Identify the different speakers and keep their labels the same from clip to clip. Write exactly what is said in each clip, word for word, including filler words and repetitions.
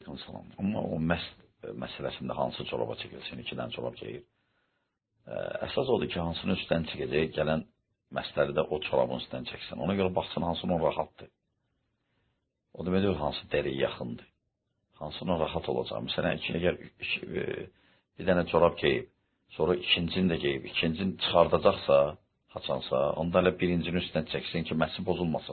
Speaker 1: Aleyküm salam. Amma o məst məsələsində hansı coraba çəkilsin, ikidən corab geyir. Əsas odur ki, hansının üstdən çəkəcək, gələn məstəri də o corabın üstdən çəksin. Ona görə baxsın, hansının rahatdır. O demək deyil, hansı dəriyə yaxındır. Hansının rahat olacaq. Məsələn, iki, əgər iki, bir dənə corab geyib, sonra ikincini də geyib, ikincini çıxardacaqsa, haçansa, onda elə birincinin üstdən çəksin ki, məsi pozulmasın.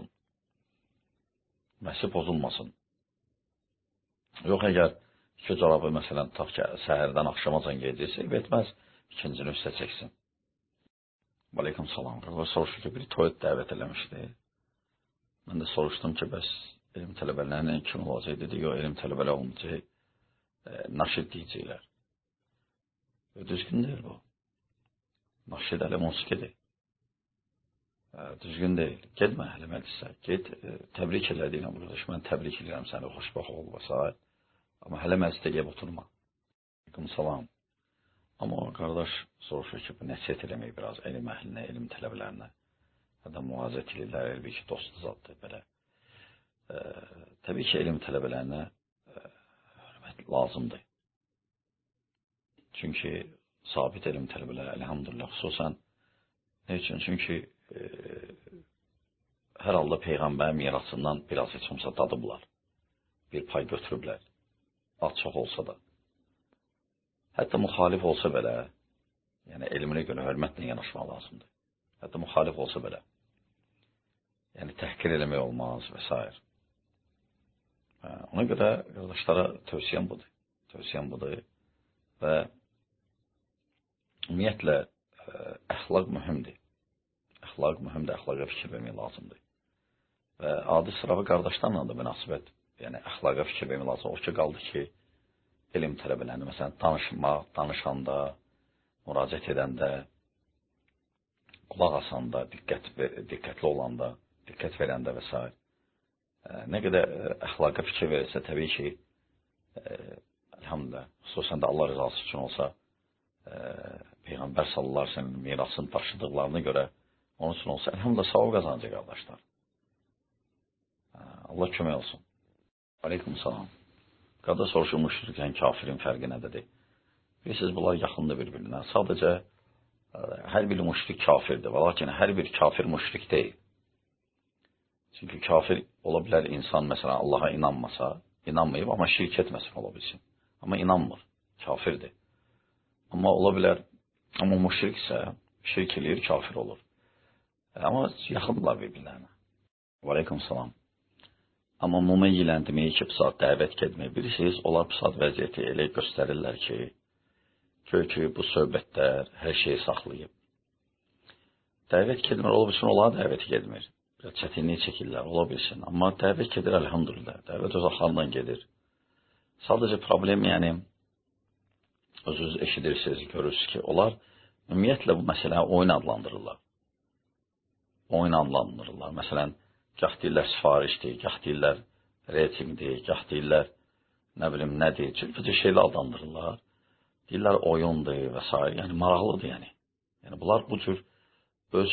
Speaker 1: Məsi pozulmasın. Yox, əgər iki corabı, məsələn, tutaq ki, səhərdən axşamacan geyəcəksə, etməz, ikincini üstə çəksin. Aleyküm salam. Qardaş soruşur ki, biri toyot dəvət eləmişdi. Mən də soruşdum ki, bəs elm tələbələrinin kim olacaq? Dedi, yox, elm tələbələr olmayacaq, e, naşid deyəcəklər. Düzgün deyil bu. Naşid ələ musiqidir. E, düzgün deyil. Gedmə hələ məclisə. Ged, e, təbrik elədiyinə qardaş, mən təbrik edirəm səni, xoşbax ol və s. Amma hələ məclisdə gəlib oturma. Aleyküm salam. Amma qardaş soruşur ki, bu nəsiyyət eləmək biraz elm əhlinə, elm tələbələrinə. Hətta müvazət edirlər, elbə ki, dostu zaddır belə. E, təbii ki, elm tələbələrinə e, hörmət lazımdır. Çünki sabit elm tələbələri, elhamdülillah, xüsusən nə üçün? Çünki e, hər halda Peyğəmbər mirasından biraz heç olmasa dadıblar. Bir pay götürüblər. Az çox olsa da. Hətta müxalif olsa belə, yəni elminə görə hörmətlə yanaşmaq lazımdır. Hətta müxalif olsa belə. Yəni təhqir eləmək olmaz və s. Ona görə qardaşlara tövsiyəm budur. Tövsiyəm budur. Və ümumiyyətlə, əxlaq mühümdir. Əxlaq mühümdir, əxlaqa fikir vermək lazımdır. Və adi sıravi qardaşlarla da münasibət, yəni əxlaqa fikir vermək lazımdır. O ki, qaldı ki, elm tələbələrini, məsələn, danışmaq, danışanda, müraciət edəndə, qulaq asanda, diqqət, diqqətli olanda, diqqət verəndə və s. Nə qədər əxlaqa fikir verirsə, təbii ki, e, elhamdülillah, xüsusən də Allah rızası üçün olsa, e, Peyğəmbər sallallahu əleyhi və səlləm mirasını daşıdıqlarına görə, onun üçün olsa, elhamdülillah, savab qazanacaq qardaşlar. Allah kömək olsun. Aleyküm salam. Qardaş soruşur, müşrikən kafirin fərqi nədir? Bilirsiniz, bunlar yaxındır bir-birinə. Sadəcə, e, hər bir müşrik kafirdir. Və lakin hər bir kafir müşrik deyil. Çünki kafir ola bilər insan, məsələn, Allaha inanmasa, inanmayıb, amma şirk etməsin ola bilsin. Amma inanmır, kafirdir. Amma ola bilər, amma müşrik isə şirk eləyir, kafir olur. Amma yaxındırlar bir-birlərinə. Aleyküm salam. Amma müməyyilən demək ki, bu saat dəvət getmək. Bilirsiniz, onlar bu saat vəziyyəti elə göstərirlər ki, gör ki, bu söhbətlər hər şeyi saxlayıb. Dəvət getmir, ola bilsin, onlar dəvət getmir. Biraz çətinlik çəkirlər, ola bilsin. Amma dəvət gedir, əlhamdülillah. Dəvət öz axarından gedir. Sadəcə problem, yəni, özünüz eşidirsiniz, görürsünüz ki, onlar ümumiyyətlə bu məsələni oyun adlandırırlar. Oyun adlandırırlar. Məsələn, gah deyirlər sifarişdir, gah deyirlər reytingdir, gah deyirlər nə bilim nədir. Çünki şeylə adlandırırlar. Deyirlər oyundur və s. Yəni maraqlıdır yəni. Yəni bunlar bu cür öz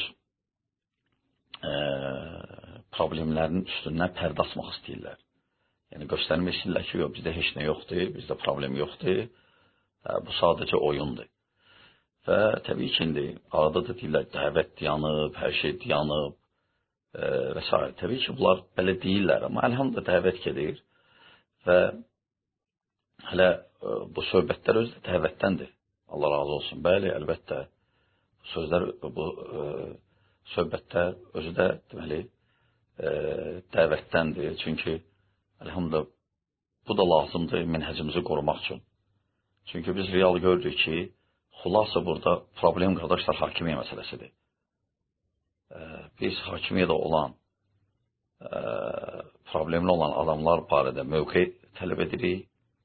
Speaker 1: e, problemlərinin üstündən pərdə asmaq istəyirlər. Yəni göstərmək istəyirlər ki, yox, bizdə heç nə yoxdur, bizdə problem yoxdur. E, bu sadəcə oyundur. Və təbii ki, indi arada da deyirlər dəvət dayanıb, hər şey dayanıb e, və s. Təbii ki, bunlar belə deyirlər, amma əlhamdülillah dəvət gedir və hələ e, bu söhbətlər özü də dəvətdəndir. Allah razı olsun. Bəli, əlbəttə bu sözlər, bu e, söhbətlər özü də deməli e, dəvətdəndir. Çünki əlhamdülillah bu da lazımdır minhəcimizi qorumaq üçün. Çünki biz real gördük ki, xulasa burada problem qardaşlar hakimiyyə məsələsidir. E, biz hakimiyyədə olan e, problemli olan adamlar barədə mövqe tələb edirik,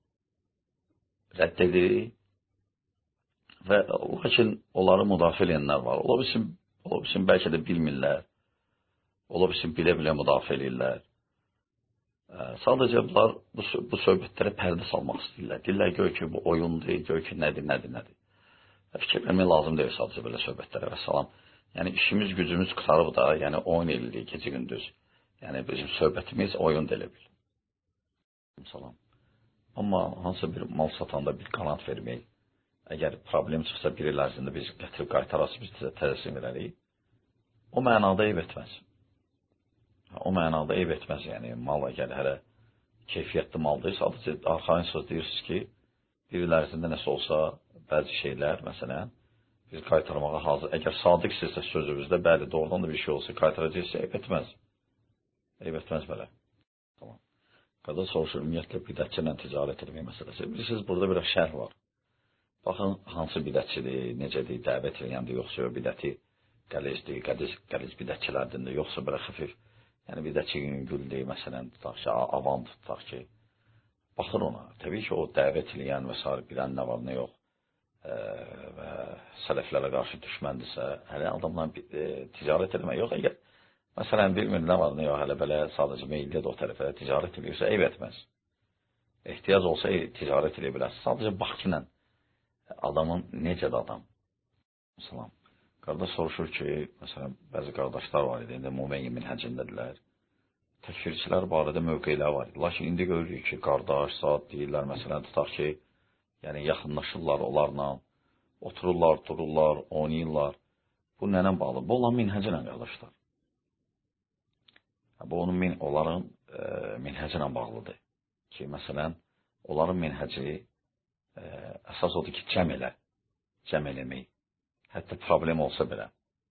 Speaker 1: rədd edirik və lakin onları müdafiə edənlər var. Ola bilsin, ola bilsin bəlkə də bilmirlər, ola bilsin bilə-bilə müdafiə edirlər. E, sadəcə bunlar bu, bu söhbətlərə pərdə salmaq istəyirlər. Deyirlər, gör ki, bu oyundur, gör ki, nədir, nədir, nədir. Fikir vermək lazım deyil sadəcə belə söhbətlərə və salam. Yəni işimiz, gücümüz qurtarıb da, yəni oyun eləyirik gecə gündüz. Yəni bizim söhbətimiz oyun da elə bil. Salam. Amma hansı bir mal satanda bir qanat vermək, əgər problem çıxsa bir il ərzində biz gətirib qaytarası biz təzəsin verərik, o mənada eyb etməz. O mənada eyb etməz, yəni mal əgər hələ keyfiyyətli maldır, sadəcə arxayın söz deyirsiniz ki, bir il ərzində nəsə olsa, bəzi şeylər, məsələn, biz qaytarmağa hazır. Əgər sadiqsizsə sözünüzdə, bəli, doğrudan da bir şey olsa, qaytaracaqsa, eyb etməz. Eyb etməz belə. Tamam. Qada soruşur, ümumiyyətlə, bidətçi ilə ticarət etmək məsələsi. Bilirsiniz, burada biraz şərh var. Baxın, hansı bidətçidir, necədir, dəvət eləyəndir, yoxsa o bidəti qəlizdir, qəliz, qəliz bidətçilərdir, yoxsa belə xəfif. Yəni, bidətçi güldür, məsələn, tutaq ki, avam tutaq ki, baxır ona. Təbii ki, o dəvət eləyən və s. bilən nə var, nə yox e, və sələflərə qarşı düşməndirsə, hələ adamla e, ticarət eləmək yox. Əgər, məsələn, bilmir nə var, nə yox, hələ belə sadəcə meyildə də o tərəfə ticarət eləyirsə, eyb etməz. Ehtiyac olsa, ticarət eləyə bilərsiniz. Sadəcə baxçınla adamın necədir adam? Məsələn, qardaş soruşur ki, məsələn, bəzi qardaşlar var idi, indi Mumeyyi minhəcindədirlər. Təkfirçilər barədə mövqeylər var idi. Lakin indi görürük ki, qardaş, saat deyirlər, məsələn, tutaq ki, yəni yaxınlaşırlar onlarla, otururlar, dururlar, oynayırlar. Bu nənə bağlı? Bu olan minhəcə ilə qardaşlar. Bu onun min, onların e, minhəcə ilə bağlıdır. Ki, məsələn, onların minhəci e, əsas odur ki, cəm elə, cəm eləmək. Hətta problem olsa belə.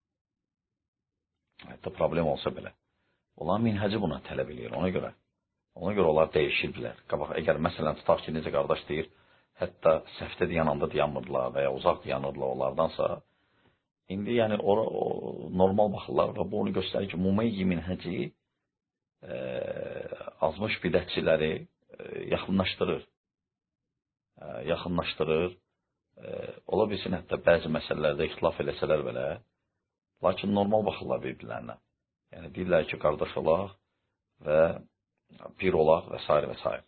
Speaker 1: Hətta problem olsa belə. Onlar minhəci buna tələb edir, ona görə. Ona görə onlar dəyişirlər. Qabaq, əgər məsələn tutaq ki, necə qardaş deyir, hətta səhvdə dayananda dayanmırlar və ya uzaq dayanırlar onlardansa, indi yəni o, o normal baxırlar və bu onu göstərir ki, Mumeyyi minhəci e, azmış bidətçiləri e, yaxınlaşdırır. E, yaxınlaşdırır. E, ola bilsin, hətta bəzi məsələlərdə ixtilaf eləsələr belə, lakin normal baxırlar bir-birlərinə. Yəni, deyirlər ki, qardaş olaq və bir olaq və s. və s.